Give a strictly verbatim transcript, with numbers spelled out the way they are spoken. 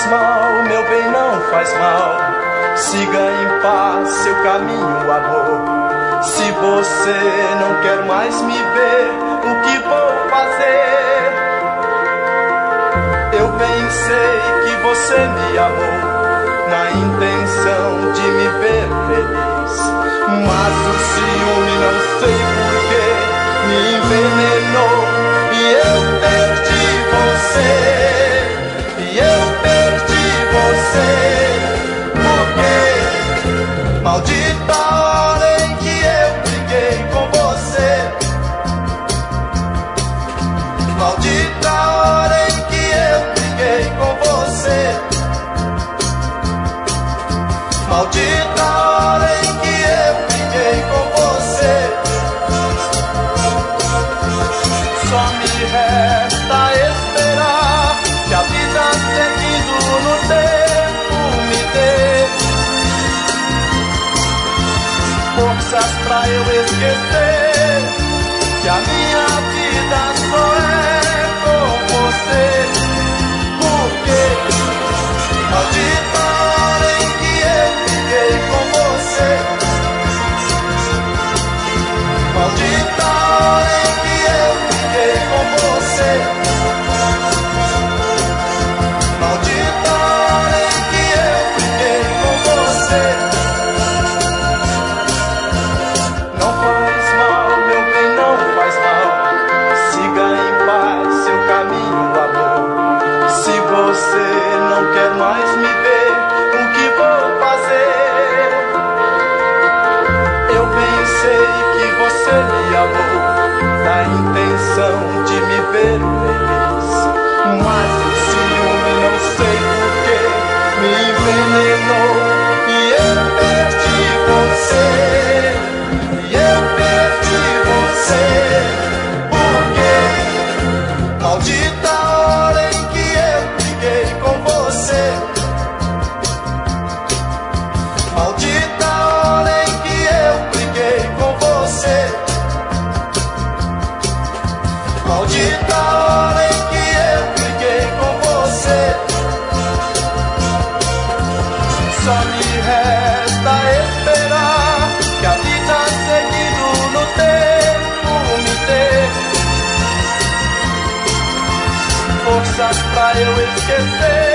faz mal, meu bem, não faz mal. Siga em paz seu caminho, amor. Se você não quer mais me ver, o que vou fazer? Eu pensei que você me amou na intenção de me ver feliz, mas o ciúme não sei porquê me envenenou e eu perdi você, e eu perdi você. Porque maldita hora em que eu briguei com você, maldita hora em que eu briguei com você, maldita hora em que eu briguei com você. Só me resta esperar que a vida seguindo no tempo me dê forças pra eu esquecer que a minha vida só é com você. Porque maldita hora em que eu briguei com você, maldita hora em que eu briguei com você, maldita hora em que eu briguei com você. Não faz mal, meu bem, não faz mal. Siga em paz seu caminho, amor. Se você não quer mais me ver, o que vou fazer? Eu pensei que você me amou na intenção de me ver feliz, mas o ciúme não sei porquê me envenenou e eu perdi você, e eu perdi você. Porque maldita hora em que eu briguei com você, maldita hora em que eu briguei com você, maldita hora em que eu briguei com você. Só me resta esperar que a vida seguindo no tempo me dê forças pra eu esquecer